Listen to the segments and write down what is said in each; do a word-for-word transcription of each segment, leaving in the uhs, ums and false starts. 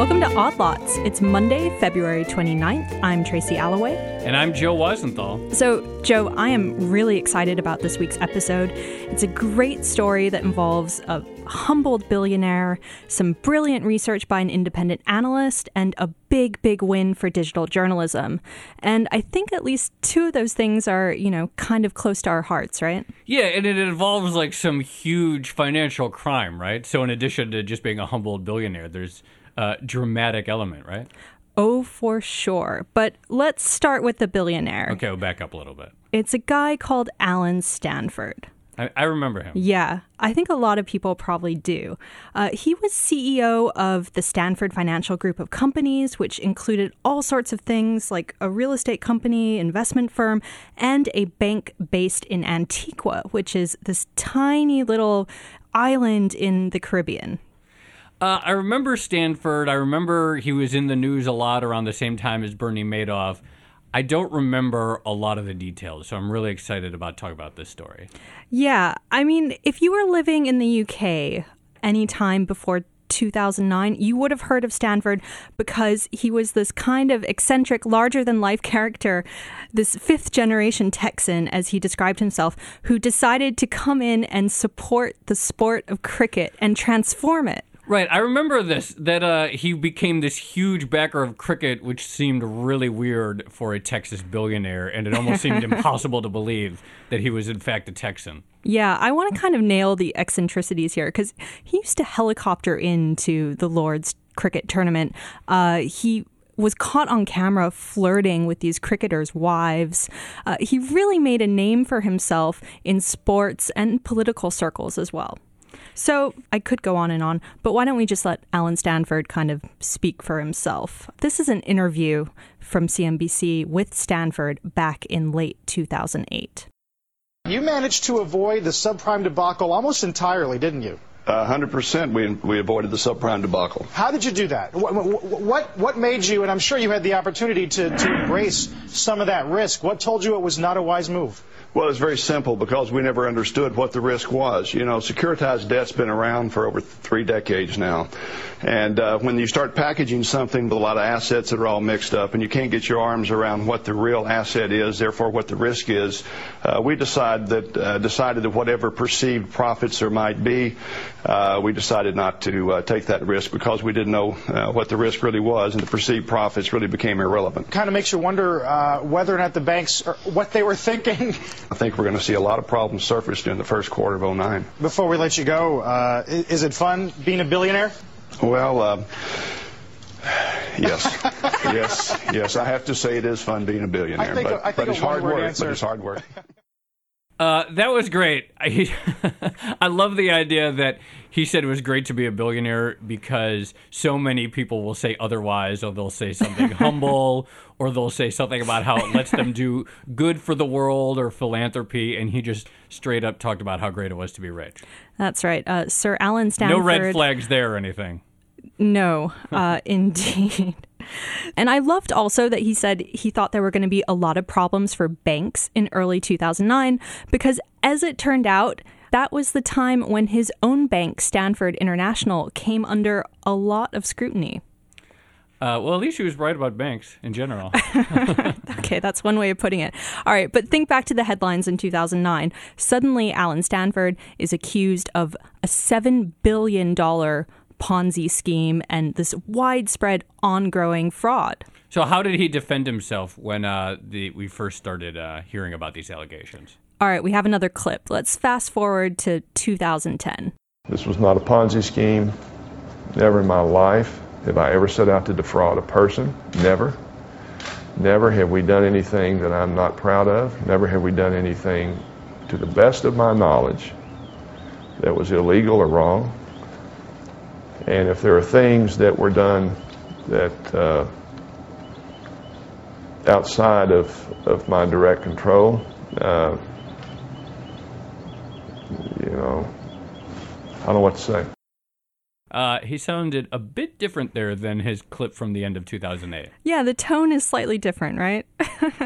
Welcome to Odd Lots. It's Monday, February twenty-ninth. I'm Tracy Alloway. And I'm Joe Weisenthal. So, Joe, I am really excited about this week's episode. It's a great story that involves a humbled billionaire, some brilliant research by an independent analyst, and a big, big win for digital journalism. And I think at least two of those things are, you know, kind of close to our hearts, right? Yeah, and it involves like some huge financial crime, right? So in addition to just being a humbled billionaire, there's a dramatic element, right? Oh, for sure. But let's start with the billionaire. Okay, we'll back up a little bit. It's a guy called Allen Stanford. I, I remember him. Yeah, I think a lot of people probably do. Uh, he was C E O of the Stanford Financial Group of companies, which included all sorts of things like a real estate company, investment firm, and a bank based in Antigua, which is this tiny little island in the Caribbean. Uh, I remember Stanford. I remember he was in the news a lot around the same time as Bernie Madoff. I don't remember a lot of the details, so I'm really excited about talking about this story. Yeah, I mean, if you were living in the U K any time before two thousand nine, you would have heard of Stanford because he was this kind of eccentric, larger-than-life character, this fifth-generation Texan, as he described himself, who decided to come in and support the sport of cricket and transform it. Right. I remember this, that uh, he became this huge backer of cricket, which seemed really weird for a Texas billionaire, and it almost seemed impossible to believe that he was, in fact, a Texan. Yeah, I want to kind of nail the eccentricities here, because he used to helicopter into the Lord's cricket tournament. Uh, he was caught on camera flirting with these cricketers' wives. Uh, he really made a name for himself in sports and political circles as well. So I could go on and on, but why don't we just let Allen Stanford kind of speak for himself? This is an interview from C N B C with Stanford back in late two thousand eight. You managed to avoid the subprime debacle almost entirely, didn't you? A hundred percent we we avoided the subprime debacle. How did you do that? What, what, what made you, and I'm sure you had the opportunity to, to embrace some of that risk, what told you it was not a wise move? Well, it's very simple because we never understood what the risk was. You know, securitized debt's been around for over three decades now. And uh, when you start packaging something with a lot of assets that are all mixed up and you can't get your arms around what the real asset is, therefore what the risk is, uh, we decide that, uh, decided that whatever perceived profits there might be, uh, we decided not to uh, take that risk because we didn't know uh, what the risk really was, and the perceived profits really became irrelevant. Kind of makes you wonder uh, whether or not the banks, or what they were thinking. I think we're going to see a lot of problems surface during the first quarter of oh nine. Before we let you go, uh, is it fun being a billionaire? Well, uh, yes, yes, yes. I have to say it is fun being a billionaire, I think, but, I think but it's hard work. Answer. But it's hard work. Uh, that was great. I, I love the idea that he said it was great to be a billionaire because so many people will say otherwise, or they'll say something humble, or they'll say something about how it lets them do good for the world or philanthropy, and he just straight up talked about how great it was to be rich. That's right. Uh, Sir Allen Stanford. No red flags there or anything. No, uh, indeed. And I loved also that he said he thought there were going to be a lot of problems for banks in early two thousand nine because, as it turned out, that was the time when his own bank, Stanford International, came under a lot of scrutiny. Uh, well, at least he was right about banks in general. Okay, that's one way of putting it. All right, but think back to the headlines in two thousand nine. Suddenly, Allen Stanford is accused of a seven billion dollars Ponzi scheme and this widespread ongoing fraud. So how did he defend himself when uh, the, we first started uh, hearing about these allegations? All right, we have another clip. Let's fast forward to two thousand ten. This was not a Ponzi scheme. Never in my life have I ever set out to defraud a person. Never. Never have we done anything that I'm not proud of. Never have we done anything, to the best of my knowledge, that was illegal or wrong. And if there are things that were done that uh, outside of, of my direct control, uh, you know, I don't know what to say. Uh, he sounded a bit different there than his clip from the end of two thousand eight. Yeah, the tone is slightly different, right?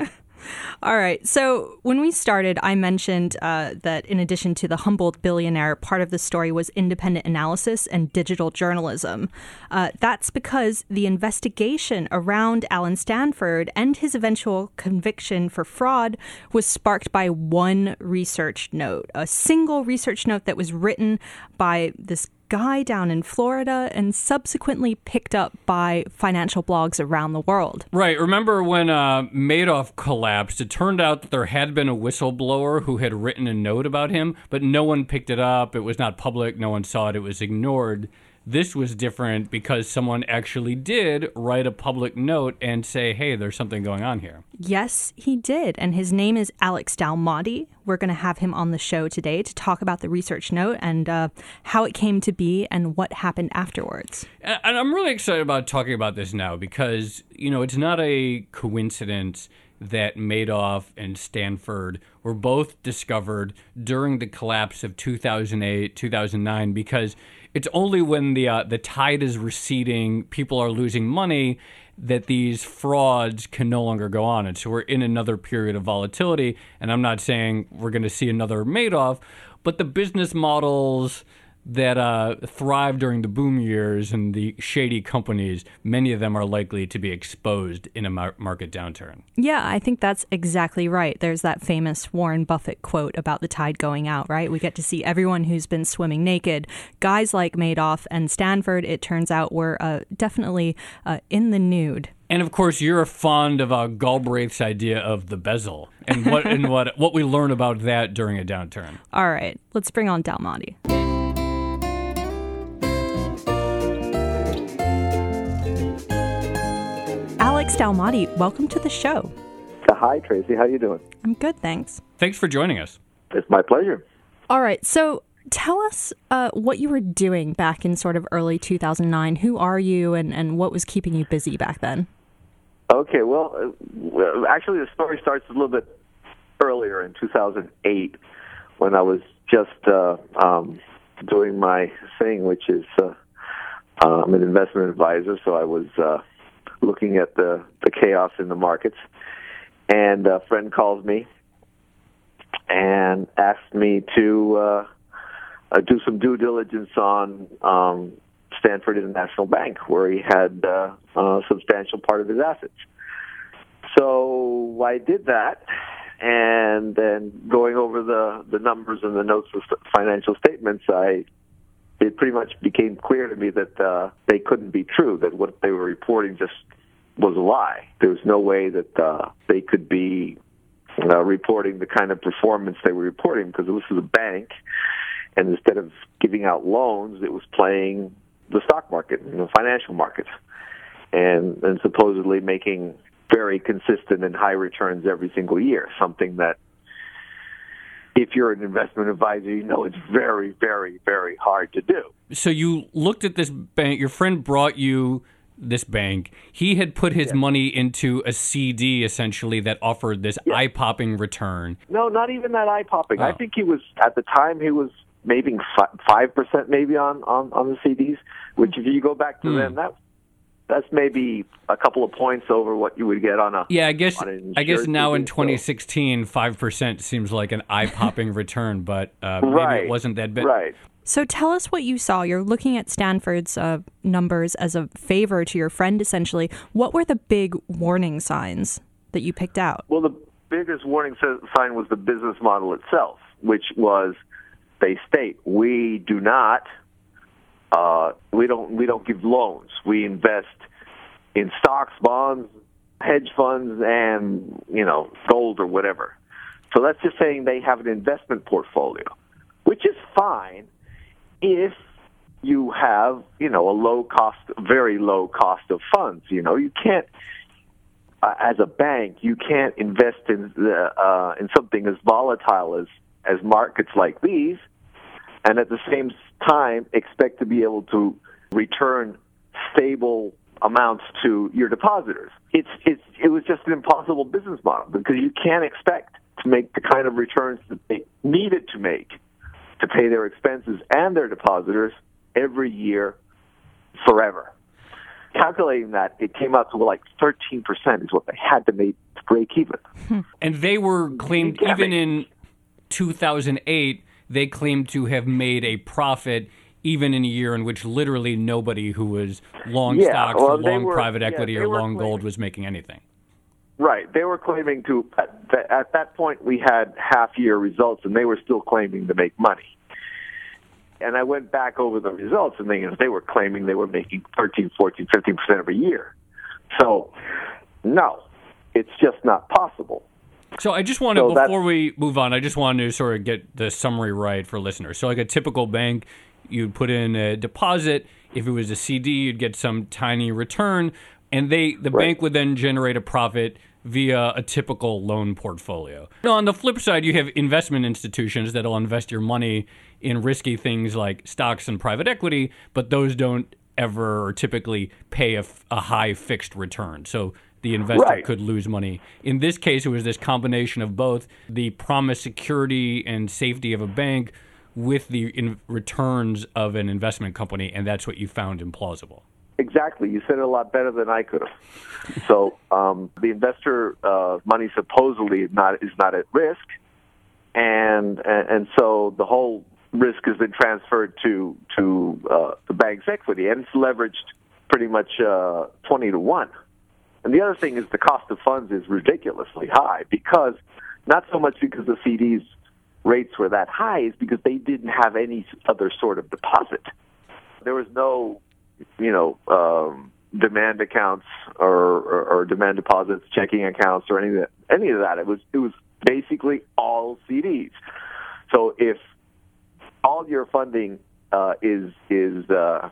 All right. So when we started, I mentioned uh, that in addition to the Humboldt billionaire, part of the story was independent analysis and digital journalism. Uh, that's because the investigation around Alan Stanford and his eventual conviction for fraud was sparked by one research note, a single research note that was written by this guy down in Florida and subsequently picked up by financial blogs around the world. Right. Remember when uh, Madoff collapsed, it turned out that there had been a whistleblower who had written a note about him, but no one picked it up. It was not public. No one saw it. It was ignored. This was different because someone actually did write a public note and say, hey, there's something going on here. Yes, he did. And his name is Alex Dalmati. We're going to have him on the show today to talk about the research note and uh, how it came to be and what happened afterwards. And I'm really excited about talking about this now because, you know, it's not a coincidence that Madoff and Stanford were both discovered during the collapse of two thousand eight, two thousand nine, because it's only when the uh, the tide is receding, people are losing money, that these frauds can no longer go on. And so we're in another period of volatility. And I'm not saying we're going to see another Madoff, but the business models that uh, thrive during the boom years and the shady companies, many of them are likely to be exposed in a mar- market downturn. Yeah, I think that's exactly right. There's that famous Warren Buffett quote about the tide going out, right? We get to see everyone who's been swimming naked. Guys like Madoff and Stanford, it turns out, were uh, definitely uh, in the nude. And of course, you're fond of uh, Galbraith's idea of the bezel and what and what what we learn about that during a downturn. All right, let's bring on Dalmati. Alex Dalmati, welcome to the show. Hi, Tracy. How you doing? I'm good, thanks. Thanks for joining us. It's my pleasure. All right, so tell us uh, what you were doing back in sort of early two thousand nine. Who are you, and, and what was keeping you busy back then? Okay, well, uh, well, actually the story starts a little bit earlier in two thousand eight when I was just uh, um, doing my thing, which is uh, uh, I'm an investment advisor, so I was uh, looking at the, the chaos in the markets, and a friend calls me and asked me to uh, uh, do some due diligence on um, Stanford International Bank, where he had uh, a substantial part of his assets. So I did that, and then going over the, the numbers and the notes of financial statements, I it pretty much became clear to me that uh, they couldn't be true, that what they were reporting just was a lie. There was no way that uh, they could be uh, reporting the kind of performance they were reporting, because this was a bank, and instead of giving out loans, it was playing the stock market and the financial markets, and, and supposedly making very consistent and high returns every single year, something that if you're an investment advisor, you know it's very, very, very hard to do. So you looked at this bank, your friend brought you this bank. He had put his yeah. money into a C D, essentially, that offered this yeah. eye-popping return. No, not even that eye-popping. Oh. I think he was, at the time, he was maybe five percent maybe on, on, on the C Ds, which if you go back to mm. them, that that's maybe a couple of points over what you would get on a yeah. I guess I guess now C D, in twenty sixteen, five percent seems like an eye-popping return, but uh, maybe right. it wasn't that big. Right. So tell us what you saw. You're looking at Stanford's uh, numbers as a favor to your friend, essentially. What were the big warning signs that you picked out? Well, the biggest warning sign was the business model itself, which was they state we do not, uh, we don't, we don't give loans. We invest in stocks, bonds, hedge funds, and you know gold or whatever. So that's just saying they have an investment portfolio, which is fine if you have, you know, a low cost, very low cost of funds. You know, you can't, uh, as a bank, you can't invest in the, uh, in something as volatile as, as markets like these, and at the same time expect to be able to return stable amounts to your depositors. It's, it's, it was just an impossible business model, because you can't expect to make the kind of returns that they needed to make to pay their expenses and their depositors every year forever. calculating that, it came out to like thirteen percent is what they had to make to break even. And they were claimed, Yeah, even they- in two thousand eight, they claimed to have made a profit even in a year in which literally nobody who was long Yeah, stocks well, or they long were- private yeah, equity they or were long gold claiming- was making anything. Right. They were claiming to, at, th- at that point, we had half-year results, and they were still claiming to make money. And I went back over the results, and they, they were claiming they were making thirteen, fourteen, fifteen percent every year. So, no, it's just not possible. So I just want to, So that's- before we move on, I just wanted to sort of get the summary right for listeners. So like a typical bank, you'd put in a deposit. If it was a C D, you'd get some tiny return. And they, the Right. bank would then generate a profit via a typical loan portfolio. Now, on the flip side, you have investment institutions that'll invest your money in risky things like stocks and private equity, but those don't ever or typically pay a, f- a high fixed return. So the investor Right. could lose money. In this case, it was this combination of both the promised security and safety of a bank with the in returns of an investment company, and that's what you found implausible. Exactly. You said it a lot better than I could have. So um, the investor uh, money supposedly is not is not at risk, and and, and so the whole risk has been transferred to to uh, the bank's equity, and it's leveraged pretty much uh, twenty to one. And the other thing is the cost of funds is ridiculously high because not so much because the C Ds rates were that high, is because they didn't have any other sort of deposit. There was no you know, um, demand accounts or, or, or demand deposits, checking accounts, or any of that. Any of that. It was it was basically all C Ds. So if all your funding uh, is is uh,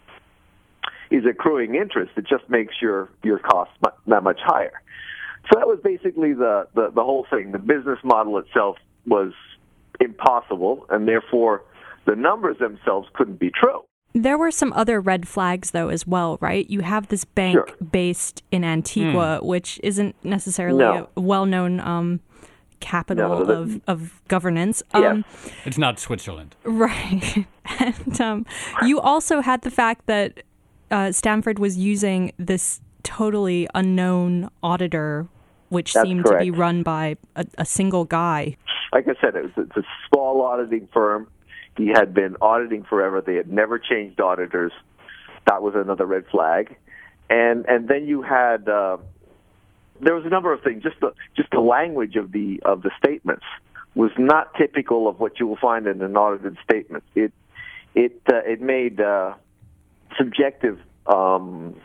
is accruing interest, it just makes your your costs mu- that much higher. So that was basically the, the the whole thing. The business model itself was impossible, and therefore the numbers themselves couldn't be true. There were some other red flags, though, as well, right? You have this bank Sure. based in Antigua, which isn't necessarily No. a well-known um, capital No, the- of, of governance. Yes. Um, It's not Switzerland. Right. And um, you also had the fact that uh, Stanford was using this totally unknown auditor, which That's seemed to be correct. run by a, a single guy. Like I said, it was, it's a small auditing firm. He had been auditing forever. They had never changed auditors. That was another red flag. And and then you had uh, there was a number of things. Just the just the language of the of the statements was not typical of what you will find in an audited statement. It it uh, it made uh, subjective um,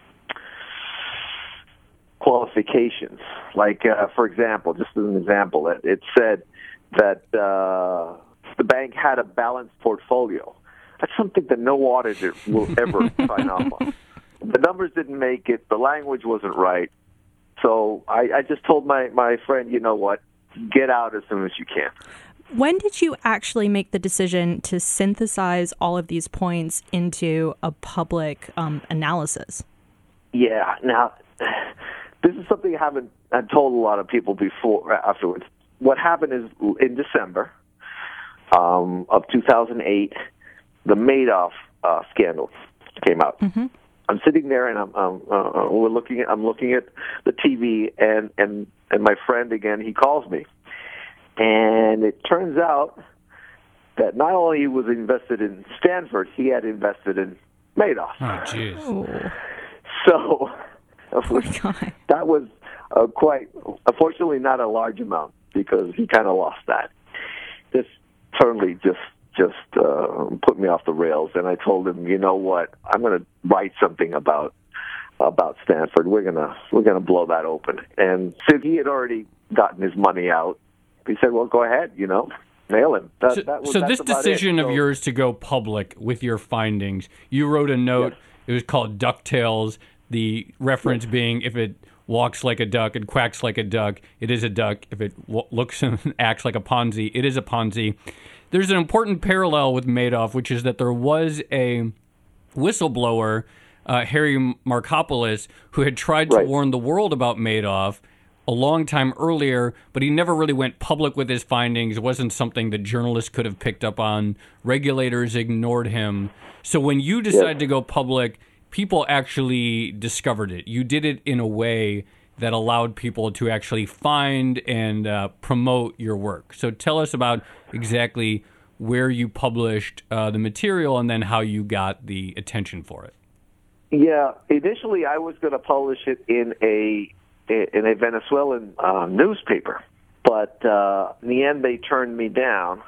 qualifications. Like uh, for example, just as an example, it, it said that. Uh, The bank had a balanced portfolio. That's something that no auditor will ever sign off on. The numbers didn't make it. The language wasn't right. So I, I just told my, my friend, you know what, get out as soon as you can. When did you actually make the decision to synthesize all of these points into a public um, analysis? Yeah. Now, this is something I haven't I told a lot of people before afterwards. What happened is in December um, of two thousand eight, the Madoff uh, scandal came out. Mm-hmm. I'm sitting there and I'm um, uh, we're looking at I'm looking at the T V and and and my friend again he calls me, and it turns out that not only was he invested in Stanford, he had invested in Madoff. Oh, jeez. Oh, So poor guy. that was uh, quite, unfortunately, not a large amount because he kind of lost that. This totally just just uh, put me off the rails, and I told him, you know what, I'm going to write something about about Stanford. We're gonna we're gonna blow that open. And since he had already gotten his money out, he said, well, go ahead, you know. Nail him. That, So, that was, so that's this about decision it. of So- yours to go public with your findings, you wrote a note. Yes. It was called DuckTales. The reference being, if it walks like a duck and quacks like a duck, it is a duck. If it w- looks and acts like a Ponzi, it is a Ponzi. There's an important parallel with Madoff, which is that there was a whistleblower, uh, Harry Markopolos, who had tried to Right. warn the world about Madoff a long time earlier, but he never really went public with his findings. It wasn't something that journalists could have picked up on. Regulators ignored him. So when you decided Yes. to go public, people actually discovered it. You did it in a way that allowed people to actually find and uh, promote your work. So tell us about exactly where you published uh, the material and then how you got the attention for it. Yeah, initially I was going to publish it in a in a Venezuelan uh, newspaper, but uh, in the end they turned me down.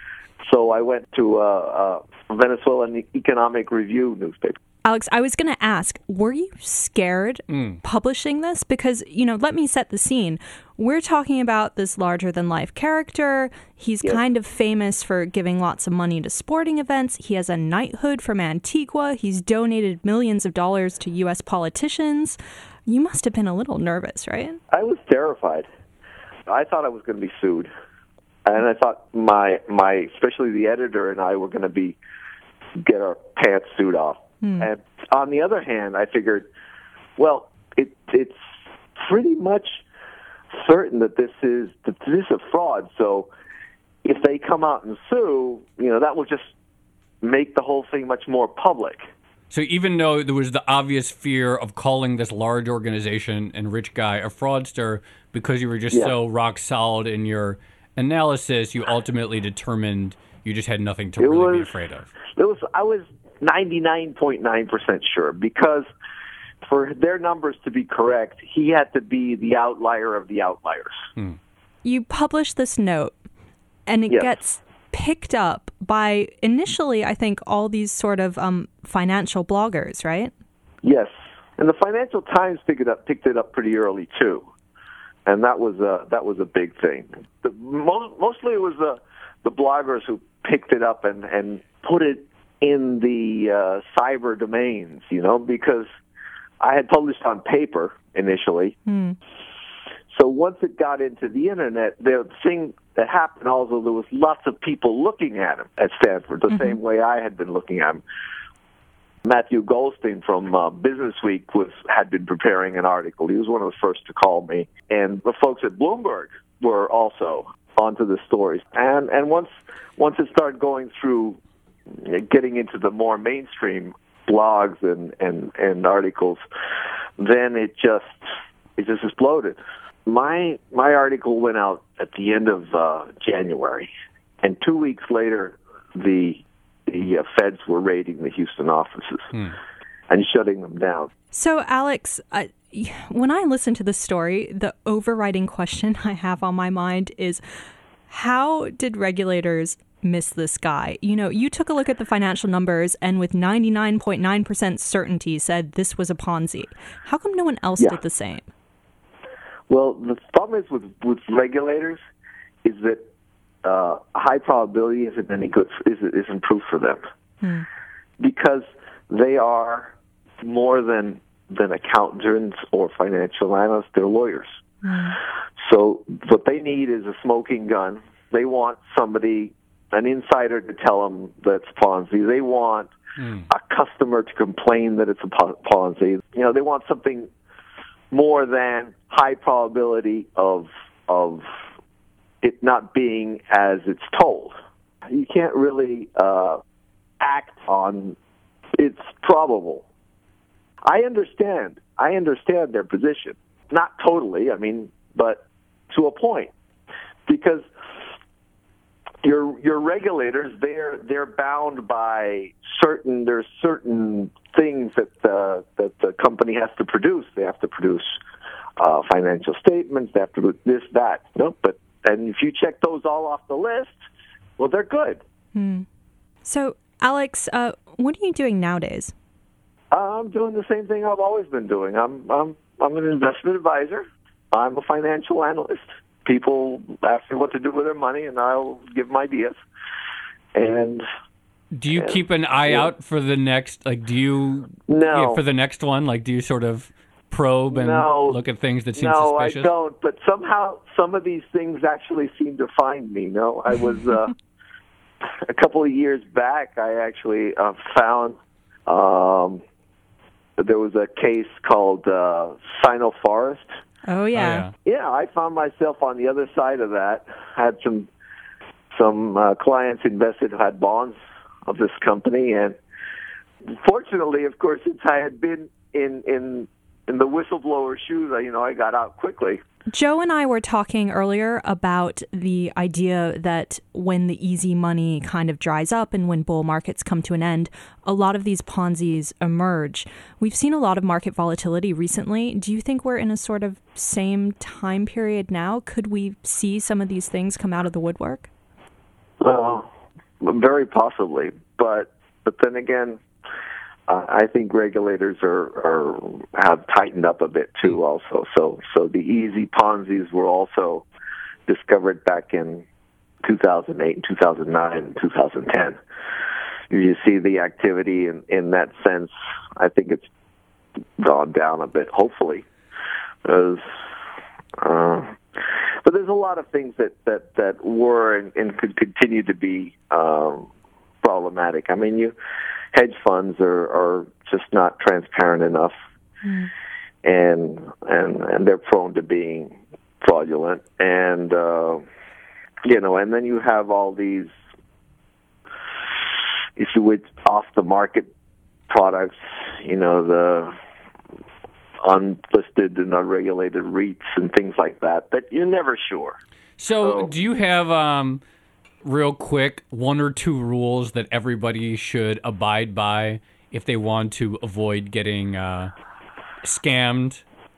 So I went to a, a Venezuelan Economic Review newspaper. Alex, I was going to ask, were you scared mm. publishing this? Because, you know, let me set the scene. We're talking about this larger-than-life character. He's yes. kind of famous for giving lots of money to sporting events. He has a knighthood from Antigua. He's donated millions of dollars to U S politicians. You must have been a little nervous, right? I was terrified. I thought I was going to be sued. And I thought my, my, especially the editor and I were going to be, get our pants sued off. Hmm. And on the other hand, I figured, well, it, it's pretty much certain that this is that this is a fraud. So if they come out and sue, you know, that will just make the whole thing much more public. So even though there was the obvious fear of calling this large organization and rich guy a fraudster, because you were just yeah. so rock solid in your analysis, you ultimately determined you just had nothing to it really was, be afraid of. It was I was ninety-nine point nine percent sure, because for their numbers to be correct, he had to be the outlier of the outliers. Hmm. You publish this note, and it yes. gets picked up by initially, I think, all these sort of um, financial bloggers, right? Yes, and the Financial Times picked it up, picked it up pretty early too, and that was a that was a big thing. The, most, mostly, it was the the bloggers who picked it up and, and put it in the uh, cyber domains, you know, because I had published on paper initially. Mm. So once it got into the internet, the thing that happened also, there was lots of people looking at him at Stanford, the mm-hmm. same way I had been looking at him. Matthew Goldstein from uh, Business Week was had been preparing an article. He was one of the first to call me. And the folks at Bloomberg were also onto the stories. And and once once it started going through, getting into the more mainstream blogs and, and, and articles, then it just it just exploded. My my article went out at the end of uh, January, and two weeks later, the the uh, feds were raiding the Houston offices hmm. and shutting them down. So, Alex, uh, when I listen to this story, the overriding question I have on my mind is, how did regulators miss this guy? You know, you took a look at the financial numbers and with ninety-nine point nine percent certainty said this was a Ponzi. How come no one else yeah. did the same? Well, the problem is with, with regulators is that uh, high probability isn't any good, isn't, isn't proof for them. Hmm. Because they are more than than accountants or financial analysts, they're lawyers. Hmm. So what they need is a smoking gun. They want somebody, an insider, to tell them that's Ponzi. They want hmm. a customer to complain that it's a Ponzi. You know, they want something more than high probability of of it not being as it's told. You can't really uh, act on it's probable. I understand. I understand their position. Not totally, I mean, but to a point. Because your your regulators, they're they're bound by certain there's certain things that the that the company has to produce. They have to produce uh, financial statements. They have to do this, that. No, but and if you check those all off the list, well, they're good. Hmm. So, Alex, uh, what are you doing nowadays? I'm doing the same thing I've always been doing. I'm I'm I'm an investment advisor. I'm a financial analyst. People ask me what to do with their money, and I'll give them ideas. And do you and, keep an eye yeah. out for the next? Like, do you no yeah, for the next one? Like, do you sort of probe and no, look at things that seem no, suspicious? No, I don't. But somehow, some of these things actually seem to find me. No, I was uh, a couple of years back. I actually uh, found um, there was a case called uh, Sino-Forest. Oh yeah. oh, yeah. Yeah, I found myself on the other side of that. Had some some uh, clients invested who had bonds of this company, and fortunately, of course, since I had been in in in the whistleblower shoes, you know, I got out quickly. Joe and I were talking earlier about the idea that when the easy money kind of dries up and when bull markets come to an end, a lot of these Ponzi's emerge. We've seen a lot of market volatility recently. Do you think we're in a sort of same time period now? Could we see some of these things come out of the woodwork? Well, very possibly. But but then again, Uh, I think regulators are, are have tightened up a bit too. Also, so so the easy Ponzi's were also discovered back in two thousand eight, two thousand nine, and two thousand ten. You see the activity in, in that sense. I think it's gone down a bit. Hopefully, because uh, but there's a lot of things that that, that were and, and could continue to be um, problematic. I mean, you. Hedge funds are, are just not transparent enough, mm. and and and they're prone to being fraudulent. And uh, you know, and then you have all these, if you would, off the market products. You know, the unlisted and unregulated REITs and things like that. That you're never sure. So, so do you have? Um Real quick, one or two rules that everybody should abide by if they want to avoid getting uh, scammed?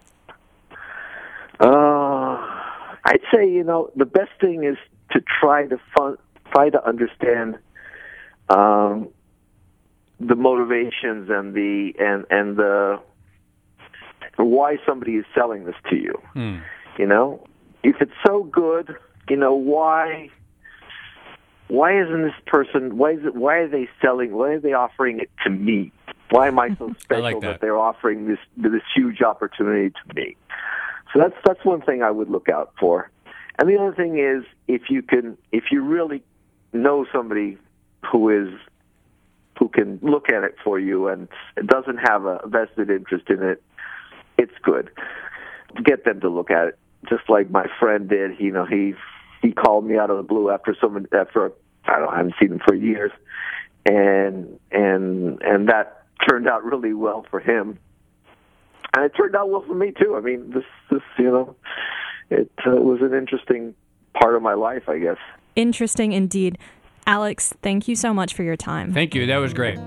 Uh, I'd say, you know, the best thing is to try to fun, try to understand um, the motivations and the and and the why somebody is selling this to you. Hmm. You know, if it's so good, you know, why? Why isn't this person? Why is it? Why are they selling? Why are they offering it to me? Why am I so special I like that. that they're offering this this huge opportunity to me? So that's that's one thing I would look out for. And the other thing is, if you can, if you really know somebody who is who can look at it for you and doesn't have a vested interest in it, it's good. Get them to look at it, just like my friend did. You know, he. He called me out of the blue after someone after I don't know, I haven't seen him for years, and and and that turned out really well for him, and it turned out well for me too. I mean, this this you know, it uh, was an interesting part of my life, I guess. Interesting indeed, Alex. Thank you so much for your time. Thank you. That was great.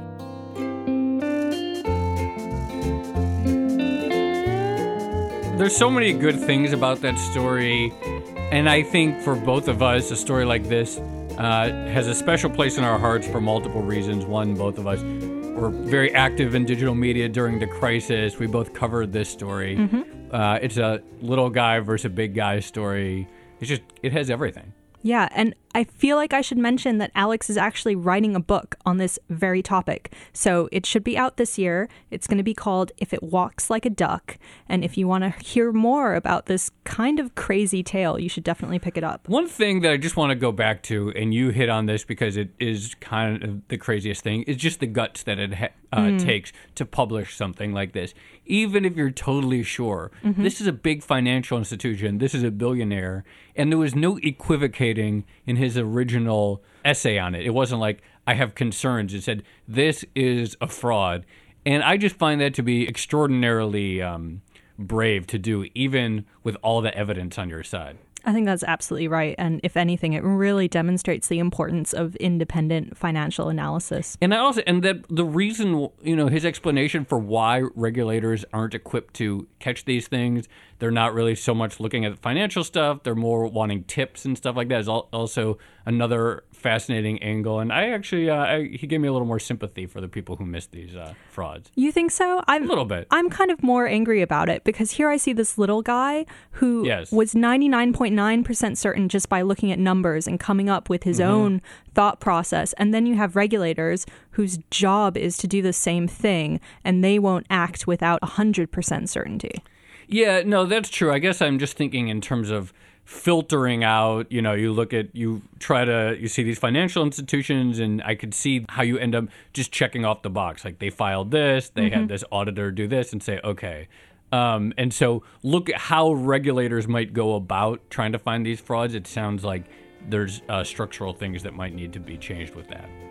There's so many good things about that story. And I think for both of us, a story like this uh, has a special place in our hearts for multiple reasons. One, both of us were very active in digital media during the crisis. We both covered this story. Mm-hmm. Uh, it's a little guy versus a big guy story. It's just, it has everything. Yeah, and I feel like I should mention that Alex is actually writing a book on this very topic. So it should be out this year. It's going to be called If It Walks Like a Duck. And if you want to hear more about this kind of crazy tale, you should definitely pick it up. One thing that I just want to go back to, and you hit on this because it is kind of the craziest thing, is just the guts that it ha- uh, mm. takes to publish something like this. Even if you're totally sure, mm-hmm. this is a big financial institution, this is a billionaire, and there was no equivocating in his original essay on it. It wasn't like, I have concerns. It said, this is a fraud. And I just find that to be extraordinarily um, brave to do, even with all the evidence on your side. I think that's absolutely right. And if anything, it really demonstrates the importance of independent financial analysis. And I also, and that the reason, you know, his explanation for why regulators aren't equipped to catch these things, they're not really so much looking at the financial stuff, they're more wanting tips and stuff like that, is also another fascinating angle. And I actually, uh, I, he gave me a little more sympathy for the people who missed these uh, frauds. You think so? I'm, a little bit. I'm kind of more angry about it because here I see this little guy who yes. was ninety-nine point nine percent certain just by looking at numbers and coming up with his mm-hmm. own thought process. And then you have regulators whose job is to do the same thing, and they won't act without one hundred percent certainty. Yeah, no, that's true. I guess I'm just thinking in terms of filtering out, you know, you look at, you try to, you see these financial institutions, and I could see how you end up just checking off the box. Like they filed this, they mm-hmm. had this auditor do this, and say, okay. Um, and so look at how regulators might go about trying to find these frauds. It sounds like there's uh, structural things that might need to be changed with that.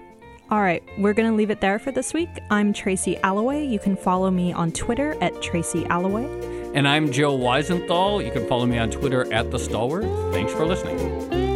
All right, we're going to leave it there for this week. I'm Tracy Alloway. You can follow me on Twitter at Tracy Alloway. And I'm Joe Weisenthal. You can follow me on Twitter at The Stalwart. Thanks for listening.